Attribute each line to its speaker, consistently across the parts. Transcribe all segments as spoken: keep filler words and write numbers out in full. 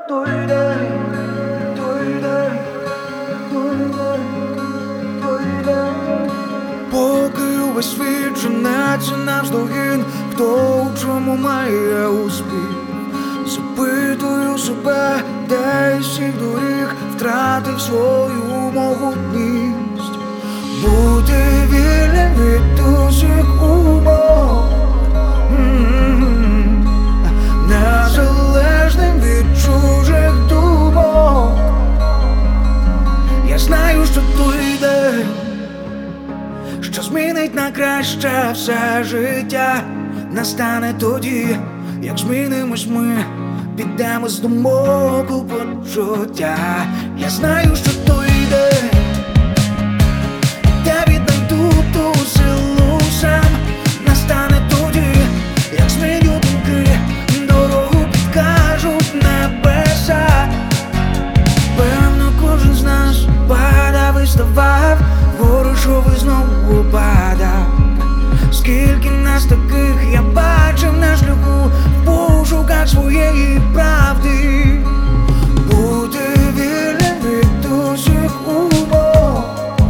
Speaker 1: той день, той день, той день, той день. Поки увесь світ женеться навздогін, хто у чому має успіх, запитую себе, де із всіх доріг втратив свою могутність. Бути вільним від усіх умов, незалежним від чужих думок. Я знаю, що той день, що змінить на краще все життя, настане тоді, як змінимось ми, підемо з думок у почуття. Я знаю, що той день, де віднайду ту силу сам, настане тоді, як зміню думки, дорогу підкажуть небеса. Певно, кожен з нас падав і ставав, вгору йшов і знову падав. Скільки нас таких я бачив на шляху в пошуках своєї правди. Бути вільним від усіх умов,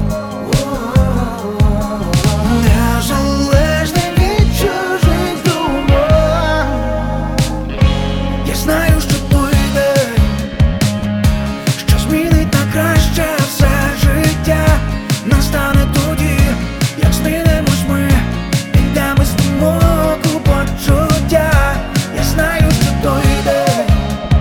Speaker 1: незалежним від чужих думок. Я знаю, що той день, що змінить на краще все життя, настане тоді, як змінимось ми, підемо з думок у почуття. Я знаю, що той день,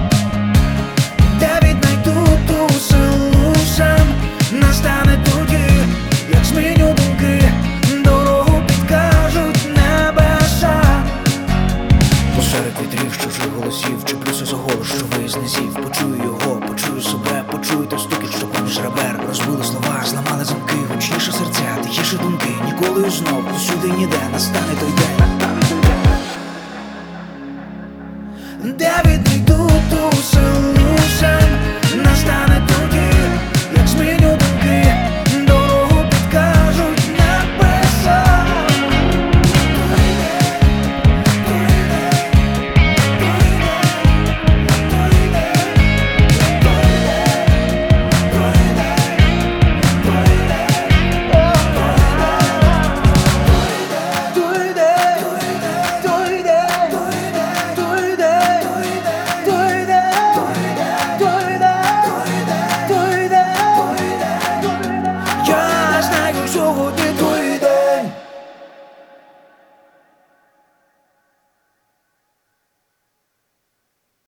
Speaker 1: де віднайду ту силу сам, настане тоді, як зміню думки, дорогу підкажуть небеса. Посеред вітрів чужих голосів, чіплюся за голос, що виїзд не зів. Почую його, почую себе, почуйте стукіт, що поміж ребер. Розбили слова, зламали замки, гучніше серця, тихіше думки. Ніколи і знов, усюди ніде, настане той день, де віднайду ту силу сам.